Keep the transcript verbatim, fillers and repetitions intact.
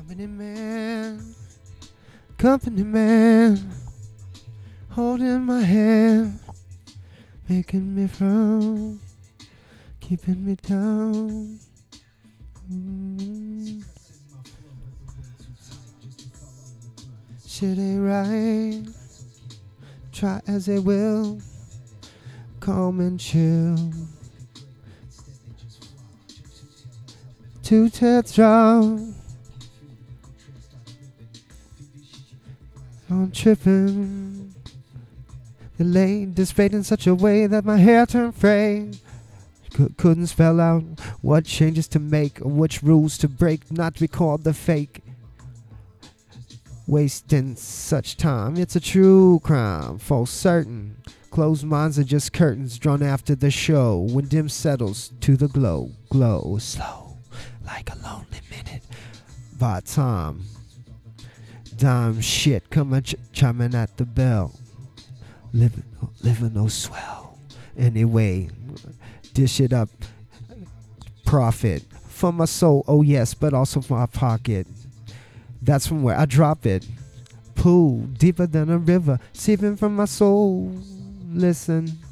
Company man, company man, holding my hand, making me frown, keeping me down. Mm. Shit ain't right, try as they will, calm and chill. Two teardrops, I'm tripping. The lane displayed in such a way that my hair turned frayed. C- couldn't spell out what changes to make or which rules to break, not to be called the fake. Wasting such time, it's a true crime, false certain. Closed minds are just curtains drawn after the show. When dim settles to the glow, glow slow, like a lonely minute by time. Dime shit coming ch- chiming at the bell. Living, living no swell. Anyway, dish it up. Profit for my soul, oh yes, but also for my pocket. That's from where I drop it. Pool deeper than a river, seeping from my soul. Listen.